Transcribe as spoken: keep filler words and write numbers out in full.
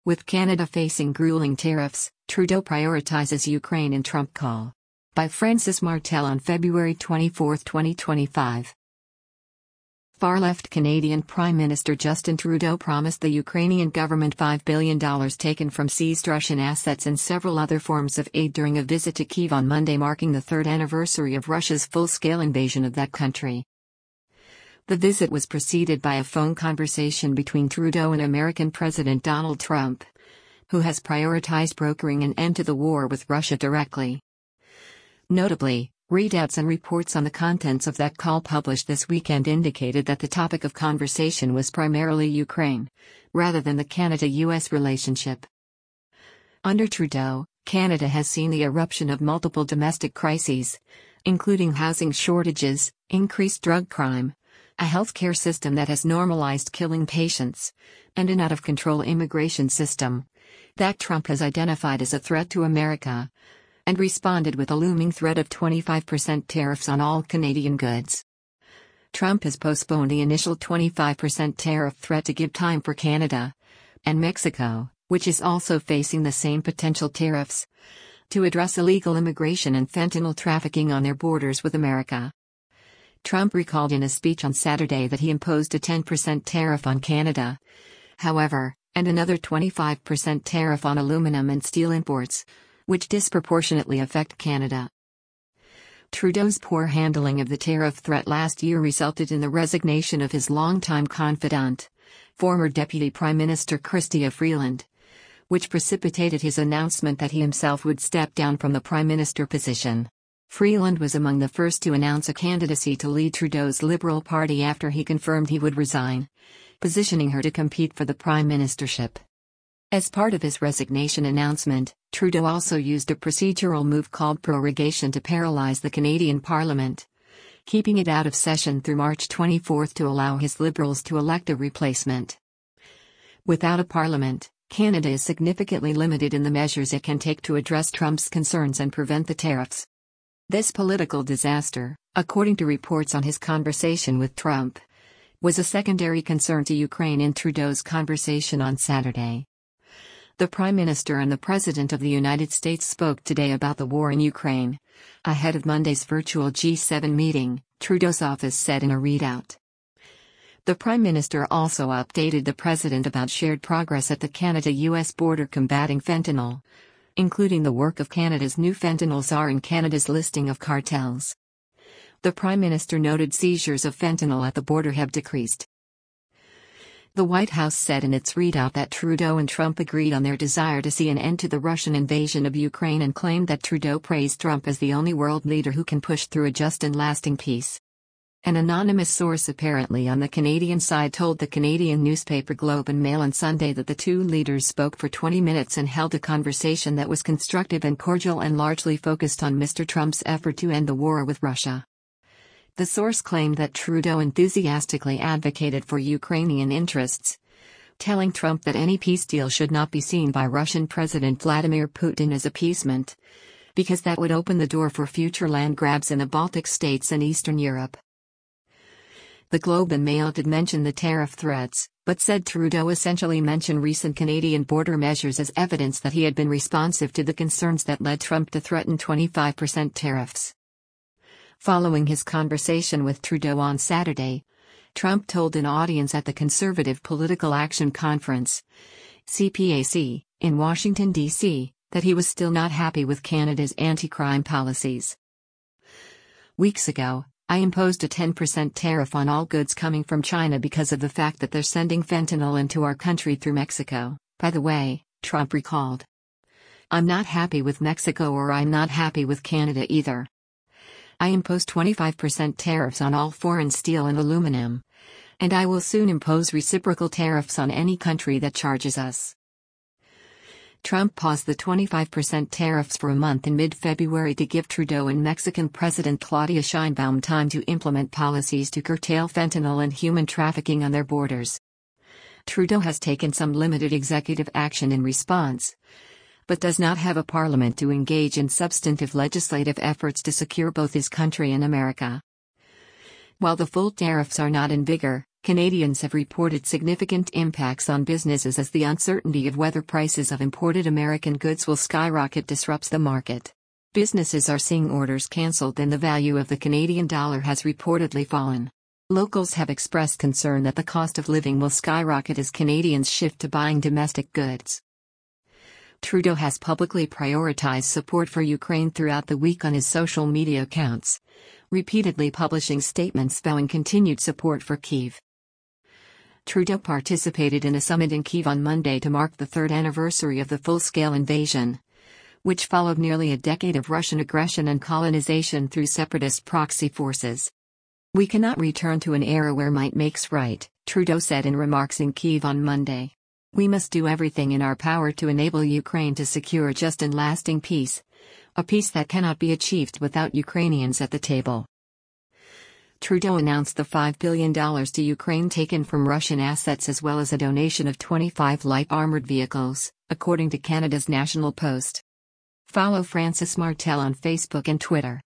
With Canada facing grueling tariffs, Trudeau prioritizes Ukraine in Trump call. By Francis Martel on February twenty-fourth, twenty twenty-five. Far-left Canadian Prime Minister Justin Trudeau promised the Ukrainian government five billion dollars taken from seized Russian assets and several other forms of aid during a visit to Kyiv on Monday, marking the third anniversary of Russia's full-scale invasion of that country. The visit was preceded by a phone conversation between Trudeau and American President Donald Trump, who has prioritized brokering an end to the war with Russia directly. Notably, readouts and reports on the contents of that call published this weekend indicated that the topic of conversation was primarily Ukraine, rather than the Canada-U S relationship. Under Trudeau, Canada has seen the eruption of multiple domestic crises, including housing shortages, increased drug crime, a healthcare system that has normalized killing patients, and an out-of-control immigration system that Trump has identified as a threat to America, and responded with a looming threat of twenty-five percent tariffs on all Canadian goods. Trump has postponed the initial twenty-five percent tariff threat to give time for Canada and Mexico, which is also facing the same potential tariffs, to address illegal immigration and fentanyl trafficking on their borders with America. Trump recalled in a speech on Saturday that he imposed a ten percent tariff on Canada, however, and another twenty-five percent tariff on aluminum and steel imports, which disproportionately affect Canada. Trudeau's poor handling of the tariff threat last year resulted in the resignation of his longtime confidant, former Deputy Prime Minister Chrystia Freeland, which precipitated his announcement that he himself would step down from the Prime Minister position. Freeland was among the first to announce a candidacy to lead Trudeau's Liberal Party after he confirmed he would resign, positioning her to compete for the prime ministership. As part of his resignation announcement, Trudeau also used a procedural move called prorogation to paralyze the Canadian Parliament, keeping it out of session through March twenty-fourth to allow his Liberals to elect a replacement. Without a parliament, Canada is significantly limited in the measures it can take to address Trump's concerns and prevent the tariffs. This political disaster, according to reports on his conversation with Trump, was a secondary concern to Ukraine in Trudeau's conversation on Saturday. The Prime Minister and the President of the United States spoke today about the war in Ukraine, ahead of Monday's virtual G seven meeting, Trudeau's office said in a readout. The Prime Minister also updated the President about shared progress at the Canada-U S border combating fentanyl, including the work of Canada's new fentanyl czar and Canada's listing of cartels. The Prime Minister noted seizures of fentanyl at the border have decreased. The White House said in its readout that Trudeau and Trump agreed on their desire to see an end to the Russian invasion of Ukraine and claimed that Trudeau praised Trump as the only world leader who can push through a just and lasting peace. An anonymous source apparently on the Canadian side told the Canadian newspaper Globe and Mail on Sunday that the two leaders spoke for twenty minutes and held a conversation that was constructive and cordial and largely focused on Mister Trump's effort to end the war with Russia. The source claimed that Trudeau enthusiastically advocated for Ukrainian interests, telling Trump that any peace deal should not be seen by Russian President Vladimir Putin as appeasement, because that would open the door for future land grabs in the Baltic states and Eastern Europe. The Globe and Mail did mention the tariff threats, but said Trudeau essentially mentioned recent Canadian border measures as evidence that he had been responsive to the concerns that led Trump to threaten twenty-five percent tariffs. Following his conversation with Trudeau on Saturday, Trump told an audience at the Conservative Political Action Conference, C P A C, in Washington, D C, that he was still not happy with Canada's anti-crime policies. Weeks ago, I imposed a ten percent tariff on all goods coming from China because of the fact that they're sending fentanyl into our country through Mexico, by the way, Trump recalled. I'm not happy with Mexico or I'm not happy with Canada either. I imposed twenty-five percent tariffs on all foreign steel and aluminum, and I will soon impose reciprocal tariffs on any country that charges us. Trump paused the twenty-five percent tariffs for a month in mid-February to give Trudeau and Mexican President Claudia Sheinbaum time to implement policies to curtail fentanyl and human trafficking on their borders. Trudeau has taken some limited executive action in response, but does not have a parliament to engage in substantive legislative efforts to secure both his country and America. While the full tariffs are not in vigor, Canadians have reported significant impacts on businesses as the uncertainty of whether prices of imported American goods will skyrocket disrupts the market. Businesses are seeing orders cancelled and the value of the Canadian dollar has reportedly fallen. Locals have expressed concern that the cost of living will skyrocket as Canadians shift to buying domestic goods. Trudeau has publicly prioritized support for Ukraine throughout the week on his social media accounts, repeatedly publishing statements vowing continued support for Kyiv. Trudeau participated in a summit in Kyiv on Monday to mark the third anniversary of the full-scale invasion, which followed nearly a decade of Russian aggression and colonization through separatist proxy forces. "We cannot return to an era where might makes right," Trudeau said in remarks in Kyiv on Monday. "We must do everything in our power to enable Ukraine to secure a just and lasting peace, a peace that cannot be achieved without Ukrainians at the table." Trudeau announced the five billion dollars to Ukraine taken from Russian assets as well as a donation of twenty-five light armored vehicles, according to Canada's National Post. Follow Francis Martel on Facebook and Twitter.